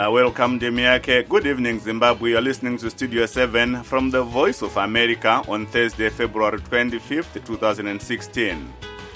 Welcome, Demiake. Good evening, Zimbabwe. You're listening to Studio 7 from the Voice of America on Thursday, February 25th, 2016.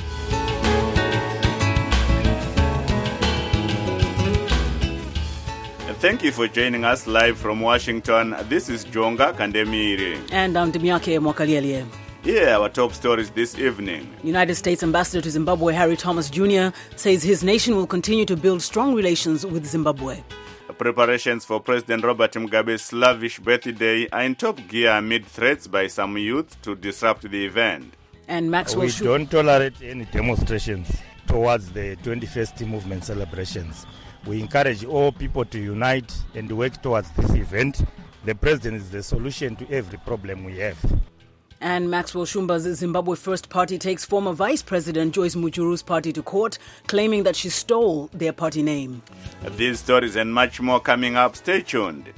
Thank you for joining us live from Washington. This is Jonga Kandemiri. And I'm Demiake Mwakaliele. Here are our top stories this evening. United States Ambassador to Zimbabwe Harry Thomas Jr. says his nation will continue to build strong relations with Zimbabwe. Preparations for President Robert Mugabe's slavish birthday are in top gear amid threats by some youth to disrupt the event. And Maxwell We don't tolerate any demonstrations towards the 21st movement celebrations. We encourage all people to unite and work towards this event. The president is the solution to every problem we have. And Maxwell Shumba's Zimbabwe First Party takes former Vice President Joyce Muchuru's party to court, claiming that she stole their party name. These stories and much more coming up. Stay tuned.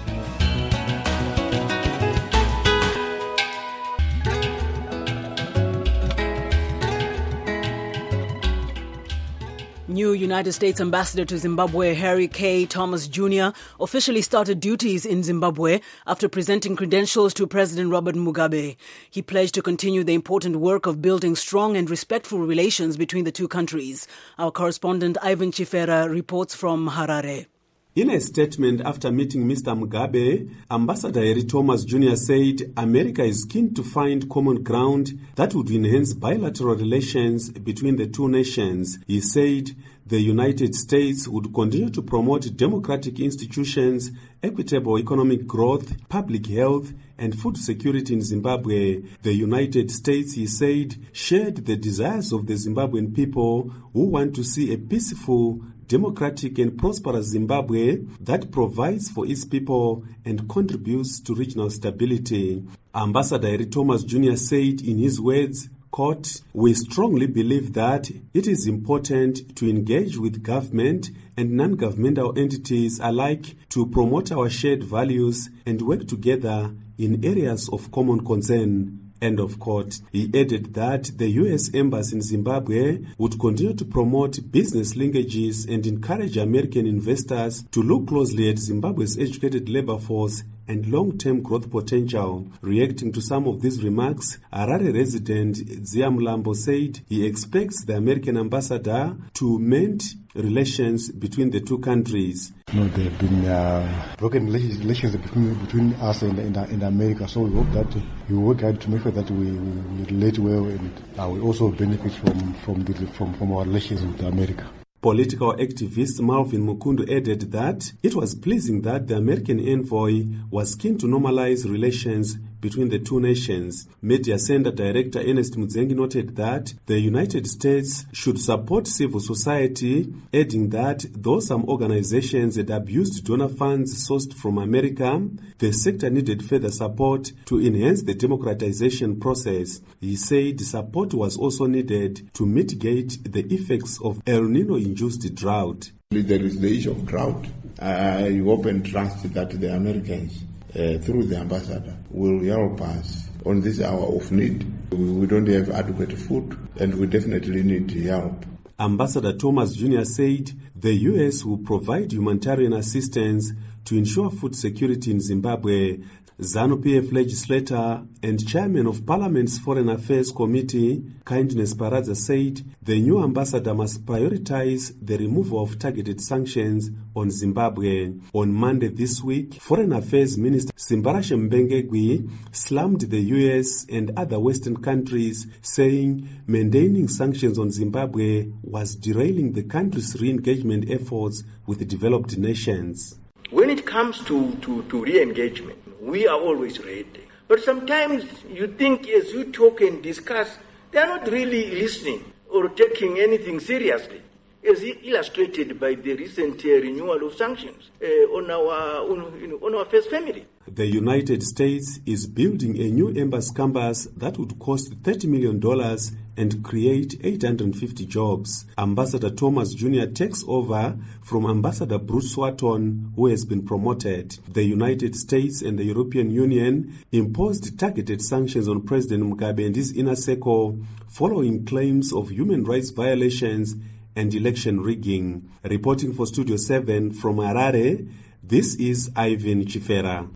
New United States Ambassador to Zimbabwe Harry K. Thomas Jr. officially started duties in Zimbabwe after presenting credentials to President Robert Mugabe. He pledged to continue the important work of building strong and respectful relations between the two countries. Our correspondent Ivan Chifera reports from Harare. In a statement after meeting Mr. Mugabe, Ambassador Harry Thomas Jr. said America is keen to find common ground that would enhance bilateral relations between the two nations. He said the United States would continue to promote democratic institutions, equitable economic growth, public health, and food security in Zimbabwe. The United States, he said, shared the desires of the Zimbabwean people who want to see a peaceful, democratic and prosperous Zimbabwe that provides for its people and contributes to regional stability. Ambassador Harry Thomas Jr. said in his words, quote, "We strongly believe that it is important to engage with government and non-governmental entities alike to promote our shared values and work together in areas of common concern." End of quote. He added that the U.S. Embassy in Zimbabwe would continue to promote business linkages and encourage American investors to look closely at Zimbabwe's educated labor force and long-term growth potential. Reacting to some of these remarks, Harare resident Zia Mlambo said he expects the American ambassador to mend relations between the two countries. There have been broken relations between us and America, so we hope that we work hard to make sure that we relate well and we also benefit from our relations with America. Political activist Malvin Mukundu added that it was pleasing that the American envoy was keen to normalize relations between the two nations. Media Center Director Ernest Mudzengi noted that the United States should support civil society, adding that though some organizations had abused donor funds sourced from America, the sector needed further support to enhance the democratization process. He said support was also needed to mitigate the effects of El Nino-induced drought. There is the issue of drought. I hope and trust that the Americans, through the ambassador, will help us on this hour of need. We don't have adequate food and we definitely need help. Ambassador Thomas Jr. said the U.S. will provide humanitarian assistance to ensure food security in Zimbabwe. ZANU-PF legislator and chairman of Parliament's Foreign Affairs Committee, Kindness Paradza, said the new ambassador must prioritize the removal of targeted sanctions on Zimbabwe. On Monday this week, Foreign Affairs Minister Simbarashe Mbengegwi slammed the US and other Western countries, saying maintaining sanctions on Zimbabwe was derailing the country's re-engagement efforts with the developed nations. When it comes to re-engagement, we are always ready. But sometimes you think as you talk and discuss, they are not really listening or taking anything seriously, as illustrated by the recent renewal of sanctions on our first family. The United States is building a new embassy campus that would cost $30 million and create 850 jobs. Ambassador Thomas Jr. takes over from Ambassador Bruce Swatton, who has been promoted. The United States and the European Union imposed targeted sanctions on President Mugabe and his inner circle following claims of human rights violations and election rigging. Reporting for Studio 7 from Harare, this is Ivan Chifera.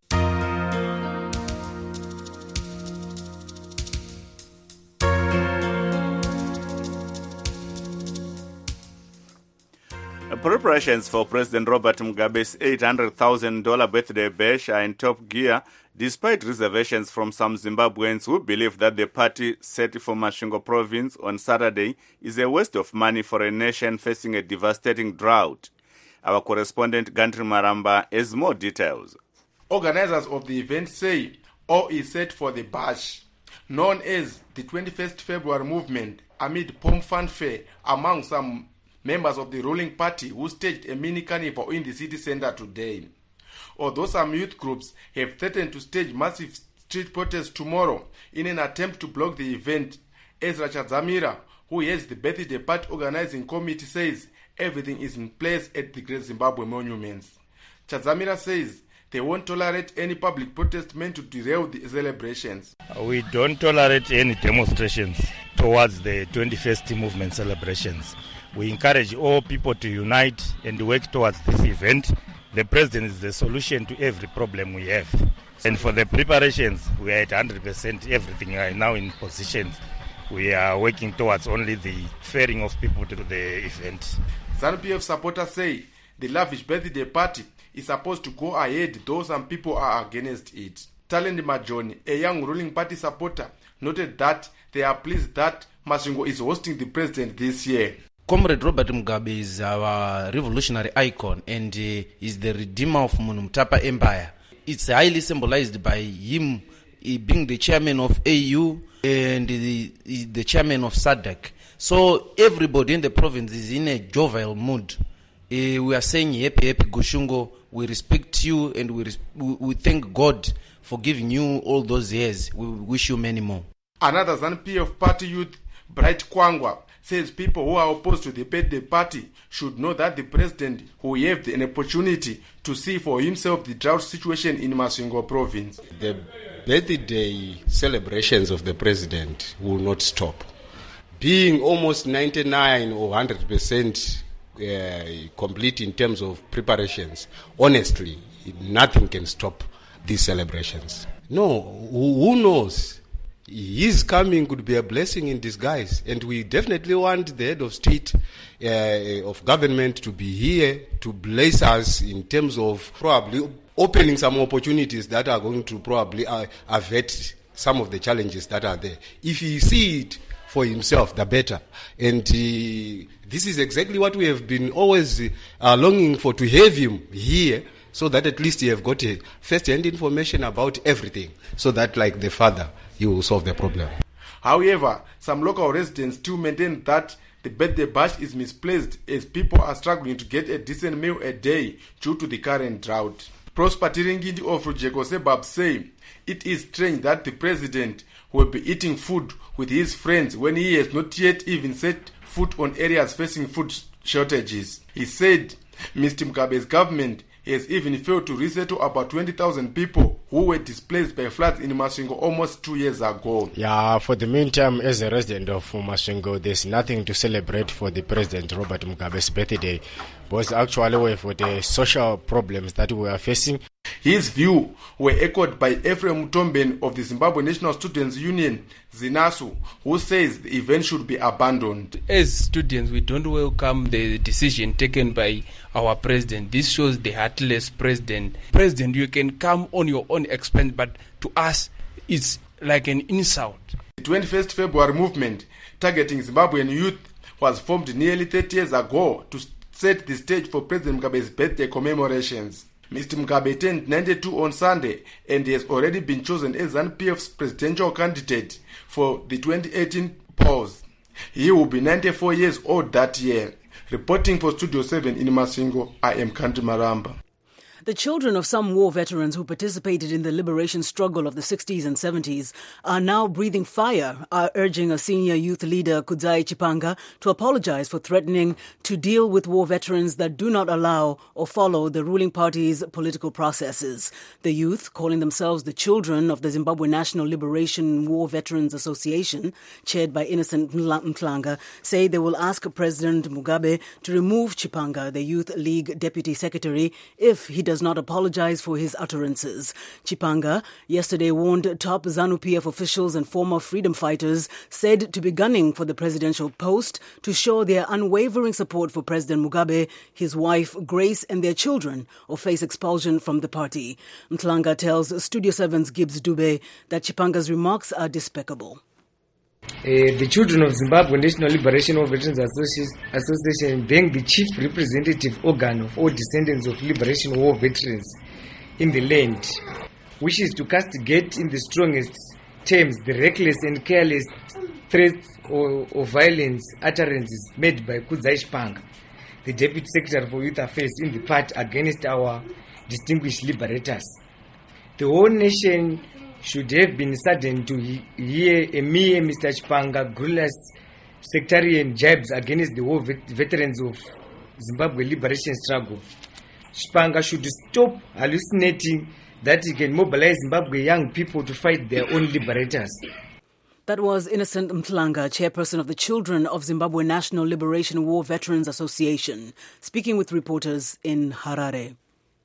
Preparations for President Robert Mugabe's $800,000 birthday bash are in top gear, despite reservations from some Zimbabweans who believe that the party set for Masvingo province on Saturday is a waste of money for a nation facing a devastating drought. Our correspondent Gantri Maramba has more details. Organizers of the event say all is set for the bash, known as the 21st February movement, amid pomp fanfare among some members of the ruling party who staged a mini carnival in the city center today. Although some youth groups have threatened to stage massive street protests tomorrow in an attempt to block the event, Ezra Chadzamira, who heads the birthday party organizing committee, says everything is in place at the Great Zimbabwe Monuments. Chadzamira says they won't tolerate any public protest meant to derail the celebrations. We don't tolerate any demonstrations towards the 21st movement celebrations. We encourage all people to unite and work towards this event. The president is the solution to every problem we have. And for the preparations, we are at 100%. Everything are now in positions. We are working towards only the ferrying of people to the event. ZANU-PF supporters say the lavish birthday party is supposed to go ahead, though some people are against it. Talend Majoni, a young ruling party supporter, noted that they are pleased that Masvingo is hosting the president this year. Comrade Robert Mugabe is our revolutionary icon and is the redeemer of Munumtapa Empire. It's highly symbolized by him being the chairman of AU and the chairman of SADC. So everybody in the province is in a jovial mood. We are saying happy, happy Gushungo. We respect you and we thank God for giving you all those years. We wish you many more. Another ZANU-PF party youth, Bright Kwangwa, says people who are opposed to the birthday party should know that the president will have an opportunity to see for himself the drought situation in Masvingo province. The birthday celebrations of the president will not stop. Being almost 99 or 100% complete in terms of preparations, honestly, nothing can stop these celebrations. No, who knows? His coming could be a blessing in disguise, and we definitely want the head of state, of government, to be here to bless us in terms of probably opening some opportunities that are going to probably avert some of the challenges that are there. If he see it for himself, the better. And this is exactly what we have been always longing for, to have him here, so that at least you have got a first-hand information about everything, so that, like the father, you will solve the problem. However, some local residents still maintain that the birthday bash is misplaced, as people are struggling to get a decent meal a day due to the current drought. Prosper Tiringindi of Rujeko Sebab say it is strange that the president will be eating food with his friends when he has not yet even set foot on areas facing food shortages. He said Mr. Mugabe's government has even failed to resettle about 20,000 people who were displaced by floods in Masvingo almost 2 years ago. Yeah, for the meantime, as a resident of Masvingo, there's nothing to celebrate for the President Robert Mugabe's birthday, because actually we're for the social problems that we are facing. His view were echoed by Ephraim Mutomben of the Zimbabwe National Students Union, ZINASU, who says the event should be abandoned. As students, we don't welcome the decision taken by our president. This shows the heartless president. President, you can come on your own expense, but to us, it's like an insult. The 21st February movement, targeting Zimbabwean youth, was formed nearly 30 years ago to set the stage for President Mugabe's birthday commemorations. Mr. Mugabe turned 92 on Sunday and has already been chosen as ZANU-PF's presidential candidate for the 2018 polls. He will be 94 years old that year. Reporting for Studio 7 in Masvingo, I am Kanti Maramba. The children of some war veterans who participated in the liberation struggle of the 60s and 70s are now breathing fire, urging a senior youth leader, Kudzai Chipanga, to apologize for threatening to deal with war veterans that do not allow or follow the ruling party's political processes. The youth, calling themselves the children of the Zimbabwe National Liberation War Veterans Association, chaired by Innocent Mtlanga, say they will ask President Mugabe to remove Chipanga, the Youth League Deputy Secretary, if he does not apologize for his utterances. Chipanga yesterday warned top ZANU-PF officials and former freedom fighters said to be gunning for the presidential post to show their unwavering support for President Mugabe, his wife Grace and their children, or face expulsion from the party. Mtlanga tells Studio 7's Gibbs Dube that Chipanga's remarks are despicable. The children of Zimbabwe National Liberation War Veterans Association, being the chief representative organ of all descendants of liberation war veterans in the land, wishes to castigate in the strongest terms the reckless and careless threats or violence utterances made by Kudzai Chipanga, the Deputy Secretary for Youth Affairs in the part against our distinguished liberators. The whole nation should have been saddened to hear a mere Mr. Chipanga gruelous sectarian jibes against the war veterans of Zimbabwe liberation struggle. Chipanga should stop hallucinating that he can mobilize Zimbabwe young people to fight their own liberators. That was Innocent Mtlanga, chairperson of the Children of Zimbabwe National Liberation War Veterans Association, speaking with reporters in Harare.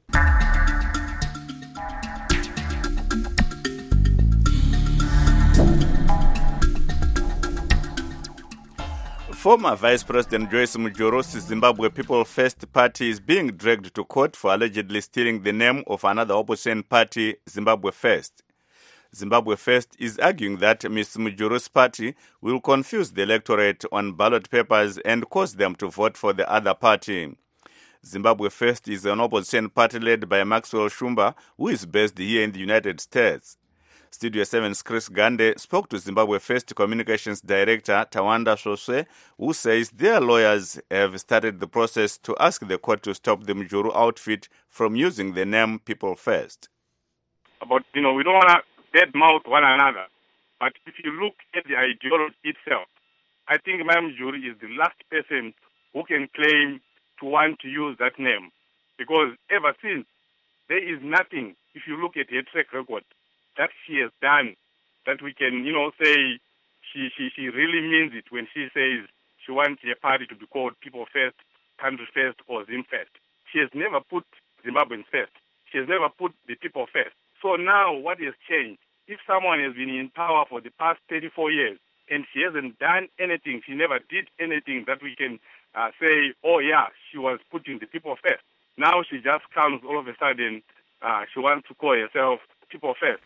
Former Vice President Joyce Mujuru's Zimbabwe People First Party is being dragged to court for allegedly stealing the name of another opposition party, Zimbabwe First. Zimbabwe First is arguing that Ms. Mujuru's party will confuse the electorate on ballot papers and cause them to vote for the other party. Zimbabwe First is an opposition party led by Maxwell Shumba, who is based here in the United States. Studio 7's Chris Gande spoke to Zimbabwe First Communications Director Tawanda Sose, who says their lawyers have started the process to ask the court to stop the Mujuru outfit from using the name People First. But, we don't want to badmouth one another. But if you look at the ideology itself, I think Mme Mujuru is the last person who can claim to want to use that name. Because ever since, there is nothing, if you look at her track record, that she has done, that we can, say she really means it when she says she wants her party to be called People First, Country First, or Zim First. She has never put Zimbabweans first. She has never put the people first. So now what has changed? If someone has been in power for the past 34 years and she hasn't done anything, she never did anything that we can say, oh yeah, she was putting the people first. Now she just comes all of a sudden, she wants to call herself People First.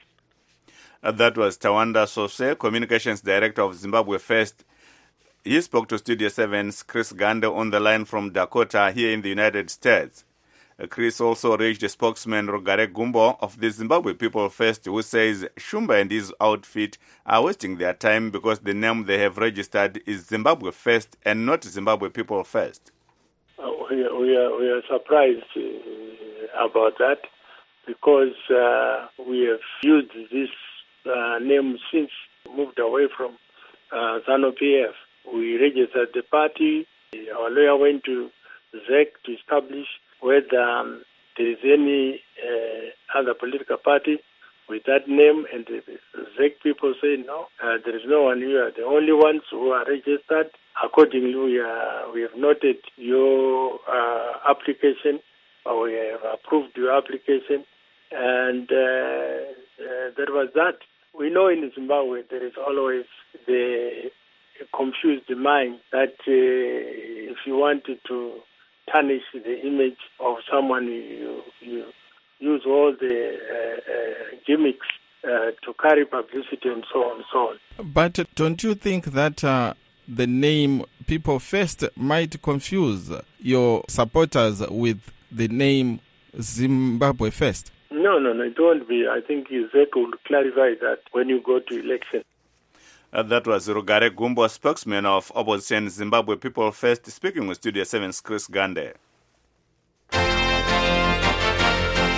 That was Tawanda Sose, Communications Director of Zimbabwe First. He spoke to Studio 7's Chris Gande on the line from Dakota here in the United States. Chris also reached the spokesman Rugare Gumbo of the Zimbabwe People First, who says Shumba and his outfit are wasting their time because the name they have registered is Zimbabwe First and not Zimbabwe People First. We are surprised about that because we have used this name since moved away from ZANU-PF. We registered the party. Our lawyer went to ZEC to establish whether there is any other political party with that name, and the ZEC people say no, there is no one. You are the only ones who are registered. Accordingly, we have noted your application, or we have approved your application, and that was that. We know in Zimbabwe there is always the confused mind that if you wanted to tarnish the image of someone, you use all the gimmicks to carry publicity and so on and so on. But don't you think that the name People First might confuse your supporters with the name Zimbabwe First? No, it won't be. I think ZEC will clarify that when you go to election. That was Rugare Gumbo, spokesman of opposition Zimbabwe People First, speaking with Studio 7's Chris Gande.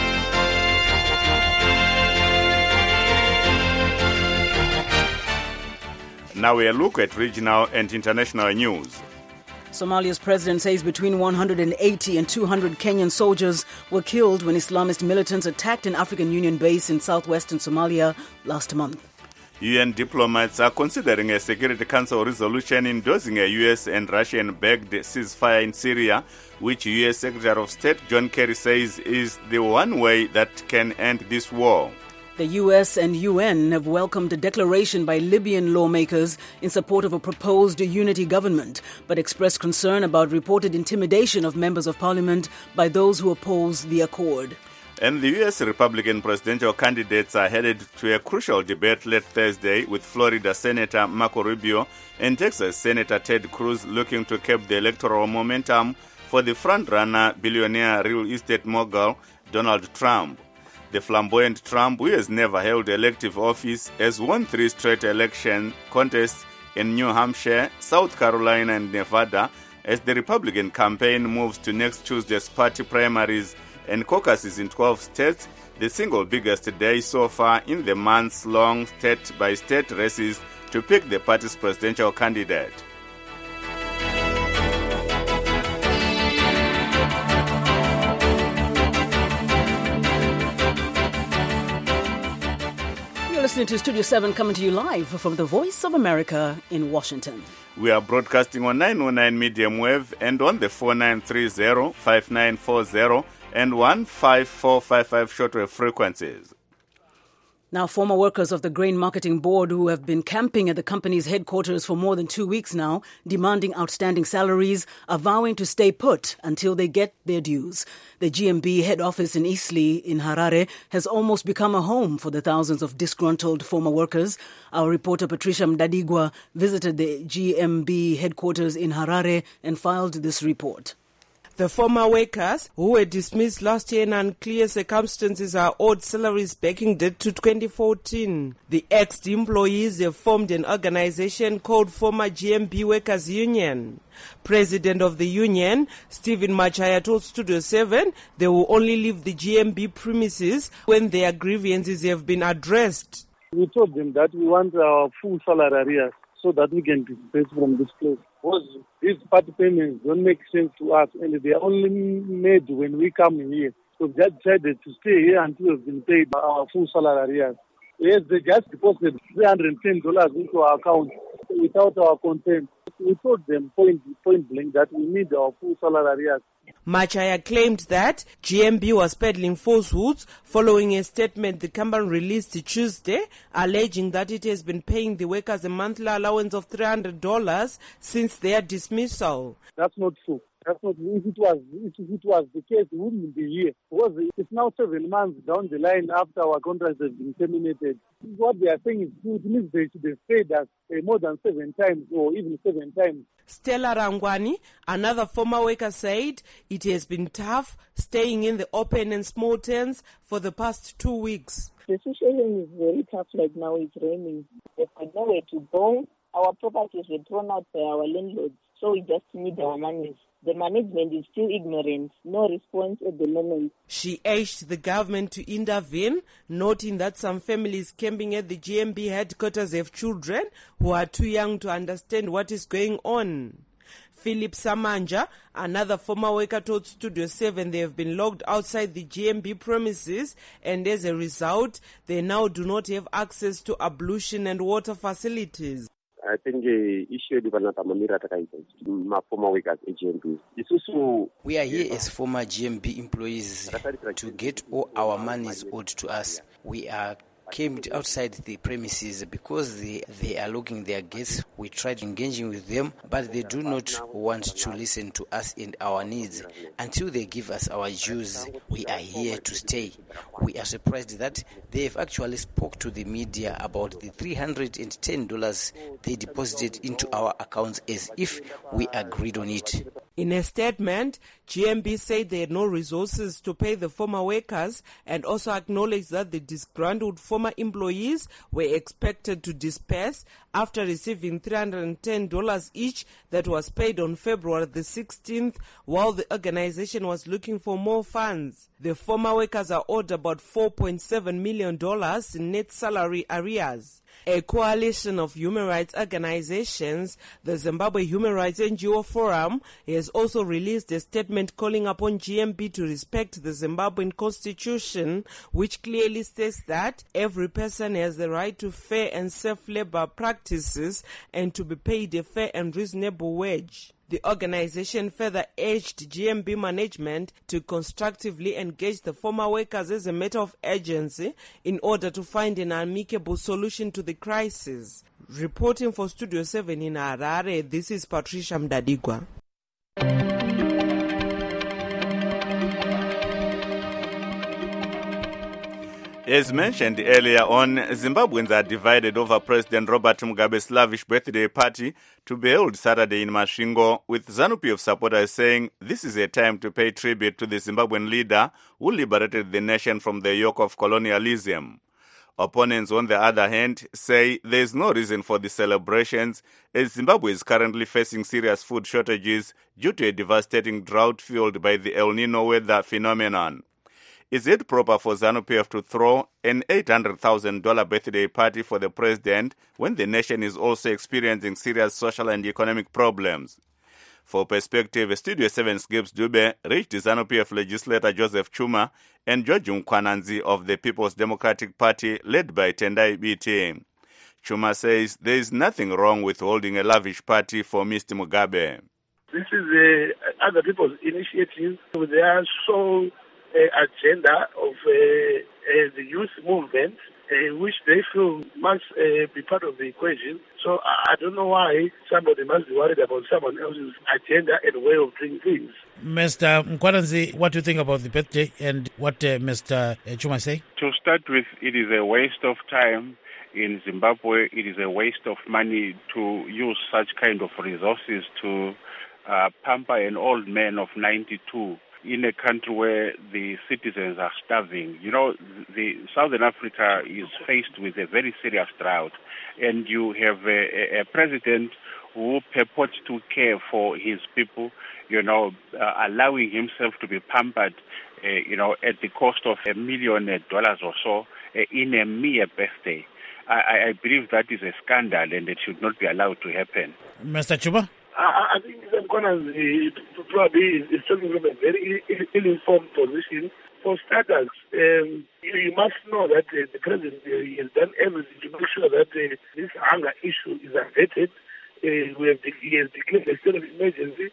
Now a look at regional and international news. Somalia's president says between 180 and 200 Kenyan soldiers were killed when Islamist militants attacked an African Union base in southwestern Somalia last month. UN diplomats are considering a Security Council resolution endorsing a U.S. and Russian-backed ceasefire in Syria, which U.S. Secretary of State John Kerry says is the one way that can end this war. The U.S. and UN have welcomed a declaration by Libyan lawmakers in support of a proposed unity government, but expressed concern about reported intimidation of members of parliament by those who oppose the accord. And the U.S. Republican presidential candidates are headed to a crucial debate late Thursday, with Florida Senator Marco Rubio and Texas Senator Ted Cruz looking to keep the electoral momentum for the frontrunner billionaire real estate mogul Donald Trump. The flamboyant Trump, who has never held elective office, has won 3 straight election contests in New Hampshire, South Carolina, and Nevada as the Republican campaign moves to next Tuesday's party primaries and caucuses in 12 states, the single biggest day so far in the months-long state-by-state races to pick the party's presidential candidate. You're listening to Studio 7 coming to you live from the Voice of America in Washington. We are broadcasting on 909 medium wave and on the 4930, 5940 and 15455 shortwave frequencies. Now, former workers of the Grain Marketing Board who have been camping at the company's headquarters for more than 2 weeks now, demanding outstanding salaries, are vowing to stay put until they get their dues. The GMB head office in Eastleigh in Harare has almost become a home for the thousands of disgruntled former workers. Our reporter Patricia Mdadigwa visited the GMB headquarters in Harare and filed this report. The former workers, who were dismissed last year in unclear circumstances, are owed salaries backing date to 2014. The ex-employees have formed an organization called Former GMB Workers Union. President of the union, Stephen Machaya, told Studio 7 they will only leave the GMB premises when their grievances have been addressed. We told them that we want our full salary arrears so that we can disperse from this place. Because these party payments don't make sense to us, and they are only made when we come here. So we just decided to stay here until we've been paid our full salary arrears. Yes, they just deposited $310 into our account without our consent. We told them point blank that we need our full salary arrears. Machaya claimed that GMB was peddling falsehoods following a statement the company released Tuesday, alleging that it has been paying the workers a monthly allowance of $300 since their dismissal. That's not true. That's not. If it was the case, we wouldn't be here. Because it's now 7 months down the line after our contract has been terminated. What they are saying is it means they should have paid us more than 7 times or even 7 times. Stella Rangwani, another former worker, said it has been tough staying in the open and small tents for the past 2 weeks. The situation is very tough right now. It's raining. We've got nowhere to go. Our properties were thrown out by our landlords, so we just need our money. The management is still ignorant. No response at the moment. She urged the government to intervene, noting that some families camping at the GMB headquarters have children who are too young to understand what is going on. Philip Samanja, another former worker, told Studio 7 they have been locked outside the GMB premises, and as a result, they now do not have access to ablution and water facilities. I think the issue is my former workers at GMB. We are here as former GMB employees to get all our monies owed to us. We are camped outside the premises because they are locking their gates. We tried engaging with them, but they do not want to listen to us and our needs. Until they give us our dues, we are here to stay. We are surprised that they have actually spoke to the media about the $310 they deposited into our accounts as if we agreed on it. In a statement, GMB said they had no resources to pay the former workers and also acknowledged that the disgruntled former employees were expected to disperse after receiving $310 each that was paid on February the 16th while the organization was looking for more funds. The former workers are owed about $4.7 million in net salary arrears. A coalition of human rights organizations, the Zimbabwe Human Rights NGO Forum, has also released a statement calling upon GMB to respect the Zimbabwean constitution, which clearly states that every person has the right to fair and safe labor practices and to be paid a fair and reasonable wage. The organization further urged GMB management to constructively engage the former workers as a matter of urgency in order to find an amicable solution to the crisis. Reporting for Studio 7 in Harare, this is Patricia Mdadigwa. As mentioned earlier on, Zimbabweans are divided over President Robert Mugabe's lavish birthday party to be held Saturday in Masvingo, with ZANU-PF supporters saying this is a time to pay tribute to the Zimbabwean leader who liberated the nation from the yoke of colonialism. Opponents, on the other hand, say there is no reason for the celebrations, as Zimbabwe is currently facing serious food shortages due to a devastating drought fueled by the El Nino weather phenomenon. Is it proper for ZANU-PF to throw an $800,000 birthday party for the president when the nation is also experiencing serious social and economic problems? For perspective, Studio 7's Gibbs Dube reached ZANU-PF legislator Joseph Chuma and George Nkwananzi of the People's Democratic Party led by Tendai BT. Chuma says there is nothing wrong with holding a lavish party for Mr. Mugabe. This is other people's initiative. They are so agenda of the youth movement, which they feel must be part of the equation. So I don't know why somebody must be worried about someone else's agenda and way of doing things. Mr. Nkwananzi, what do you think about the birthday and what Mr. Chuma say? To start with, it is a waste of time in Zimbabwe. It is a waste of money to use such kind of resources to pamper an old man of 92. In a country where the citizens are starving. You know, the Southern Africa is faced with a very serious drought, and you have a president who purports to care for his people, you know, allowing himself to be pampered, you know, at the cost of $1 million or so in a mere birthday. I believe that is a scandal, and it should not be allowed to happen. Mr. Chuma? I think Nkwananzi probably is talking from a very ill-informed position. For starters, you must know that the president has done everything to make sure that this hunger issue is averted. He has declared a state of emergency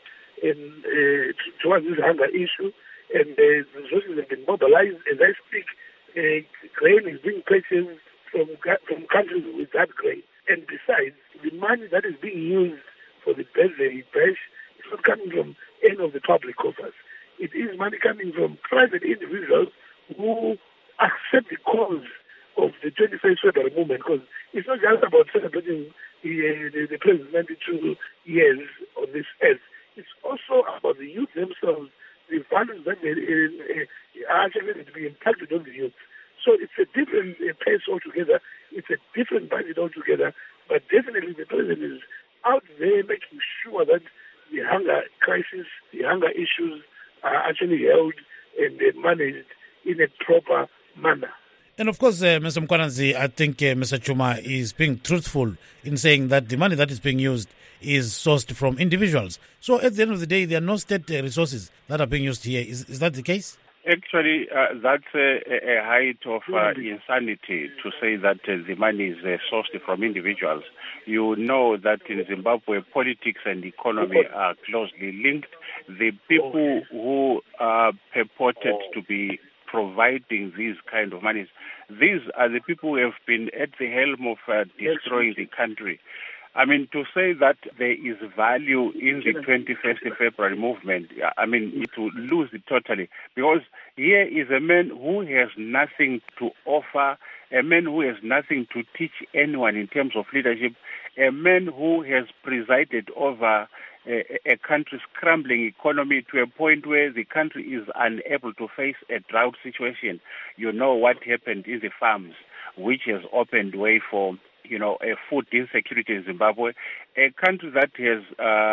towards this hunger issue, and the resources have been mobilized. As I speak, grain is being purchased from countries with that grain. And besides, the money that is being used for the birthday bash is not coming from any of the public coffers. It is money coming from private individuals who accept the cause of the 21st February movement, because it's not just about celebrating the president's 92 years on this earth. It's also about the youth themselves, the values that are actually to be impacted on the youth. So it's a different pace altogether. It's a different budget altogether. But definitely the president is out there making sure that the hunger crisis, the hunger issues are actually held and managed in a proper manner. And of course, Mr. Nkwananzi, I think Mr. Chuma is being truthful in saying that the money that is being used is sourced from individuals. So at the end of the day, there are no state resources that are being used here. Is that the case? Actually, that's a height of insanity to say that the money is sourced from individuals. You know that in Zimbabwe, politics and economy are closely linked. The people who are purported to be providing these kind of monies, these are the people who have been at the helm of destroying the country. I mean, to say that there is value in the 21st February movement, I mean, to lose it totally. Because here is a man who has nothing to offer, a man who has nothing to teach anyone in terms of leadership, a man who has presided over a country's crumbling economy to a point where the country is unable to face a drought situation. You know what happened in the farms, which has opened way for a food insecurity in Zimbabwe. A country that has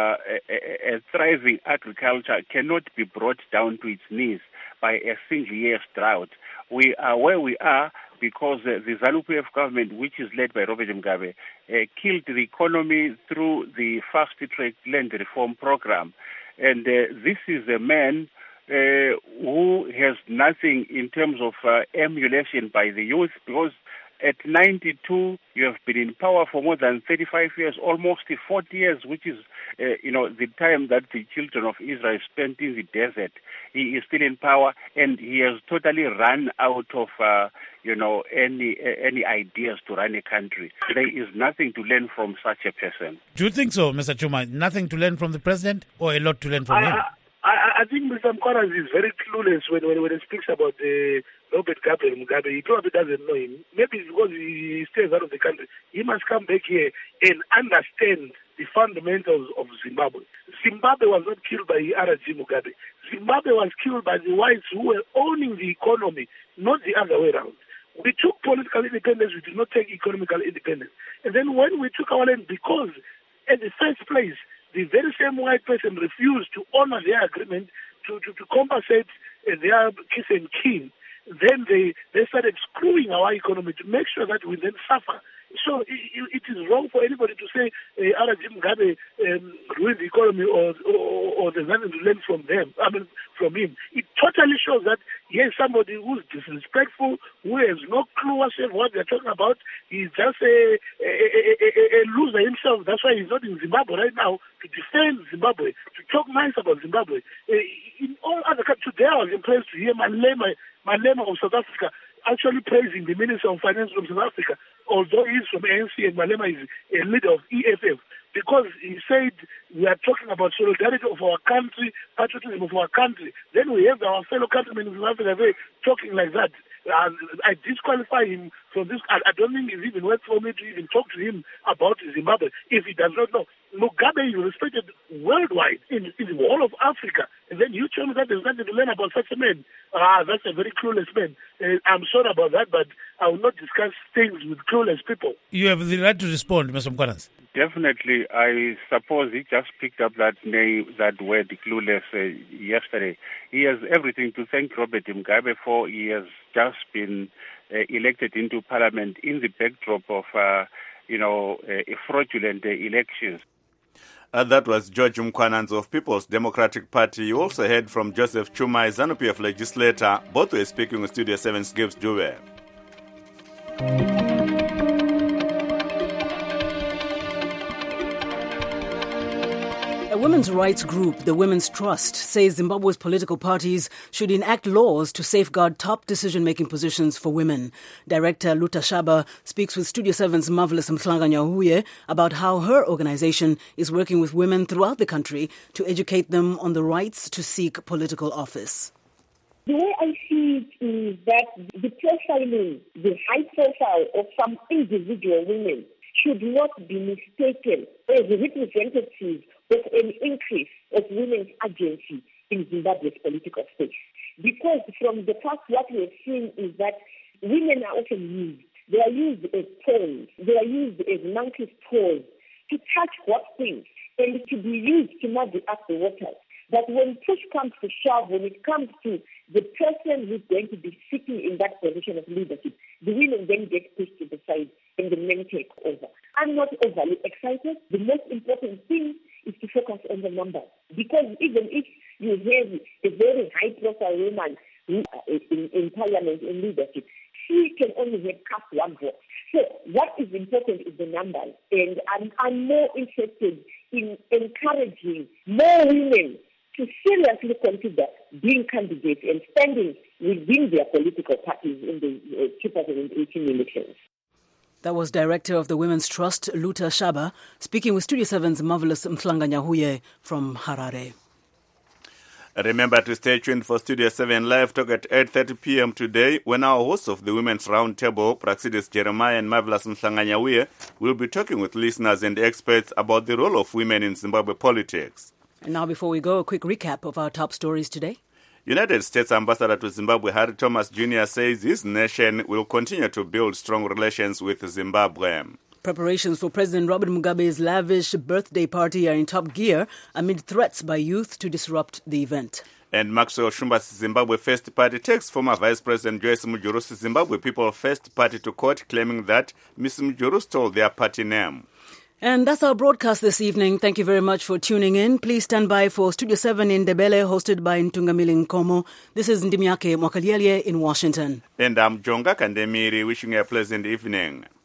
a thriving agriculture cannot be brought down to its knees by a single year's drought. We are where we are because the ZANU-PF government, which is led by Robert Mugabe, killed the economy through the fast-track land reform program. And this is a man who has nothing in terms of emulation by the youth, because at 92, you have been in power for more than 35 years, almost 40 years, which is, the time that the children of Israel spent in the desert. He is still in power, and he has totally run out of, any ideas to run a country. There is nothing to learn from such a person. Do you think so, Mr. Chuma? Nothing to learn from the president, or a lot to learn from him? I think Mr. Mkhwanazi is very clueless when he speaks about Robert Gabriel Mugabe. He probably doesn't know him. Maybe it's because he stays out of the country. He must come back here and understand the fundamentals of Zimbabwe. Zimbabwe was not killed by R.G. Mugabe. Zimbabwe was killed by the whites who were owning the economy, not the other way around. We took political independence, we did not take economical independence. And then when we took our land, because at the first place, the very same white person refused to honor their agreement to compensate their kiss and kin, then they started screwing our economy to make sure that we then suffer. So it is wrong for anybody to say R.G. Mugabe ruined the economy or there's nothing to learn from from him. It totally shows that he is somebody who's disrespectful, who has no clue what they're talking about. He's just a loser himself. That's why he's not in Zimbabwe right now to defend Zimbabwe, to talk nice about Zimbabwe. In all other countries, today I was impressed to hear Malema of South Africa actually praising the Minister of Finance from South Africa, although he's from ANC and Malema is a leader of EFF, because he said we are talking about solidarity of our country, patriotism of our country. Then we have our fellow countrymen in South Africa talking like that. I disqualify him from this. I don't think it's even worth for me to even talk to him about Zimbabwe if he does not know. Mugabe is respected worldwide in the whole of Africa. And then you tell me that there's nothing to learn about such a man. That's a very clueless man. I'm sorry about that, but I will not discuss things with clueless people. You have the right to respond, Mr. Mkhwanazi. Definitely. I suppose he just picked up that word, clueless, yesterday. He has everything to thank Robert Mugabe for. He has just been elected into parliament in the backdrop of, fraudulent elections. That was George Mkhwanazi of People's Democratic Party. You also heard from Joseph Chuma, a ZANU-PF legislator. Both were speaking with Studio 7's Gibbs Dube. A women's rights group, the Women's Trust, says Zimbabwe's political parties should enact laws to safeguard top decision-making positions for women. Director Luta Shaba speaks with Studio 7's Marvelous Mhlanga-Nyahuye about how her organization is working with women throughout the country to educate them on the rights to seek political office. The way I see it is that the profiling, the high profile of some individual women should not be mistaken as representatives of an increase of women's agency in Zimbabwe's political space. Because from the past, what we have seen is that women are often used. They are used as pawns. They are used as monkeys' paws to touch hot things and to be used to muddy up the waters. But when push comes to shove, when it comes to the person who's going to be sitting in that position of leadership, the women then get pushed to the side and the men take over. I'm not overly excited. The most important thing is to focus on the numbers. Because even if you have a very high-profile woman in parliament, in leadership, she can only have cast one vote. So what is important is the numbers. And I'm more interested in encouraging more women to seriously consider being candidates and standing within their political parties in the 2018 elections. That was Director of the Women's Trust, Luta Shaba, speaking with Studio 7's Marvelous Mhlanga-Nyahuye from Harare. Remember to stay tuned for Studio 7 Live Talk at 8:30 p.m. today, when our hosts of the Women's Roundtable, Praxidis Jeremiah and Marvelous Mhlanga-Nyahuye, will be talking with listeners and experts about the role of women in Zimbabwe politics. And now, before we go, a quick recap of our top stories today. United States Ambassador to Zimbabwe Harry Thomas Jr. says his nation will continue to build strong relations with Zimbabwe. Preparations for President Robert Mugabe's lavish birthday party are in top gear amid threats by youth to disrupt the event. And Maxwell Shumba's Zimbabwe First Party takes former Vice President Joyce Mujuru's Zimbabwe People First Party to court, claiming that Ms. Mujuru stole their party name. And that's our broadcast this evening. Thank you very much for tuning in. Please stand by for Studio 7 in Ndebele, hosted by Ntungamili Nkomo. This is Ndimiake Mwakaliele in Washington. And I'm Jonga Kandemiri, wishing you a pleasant evening.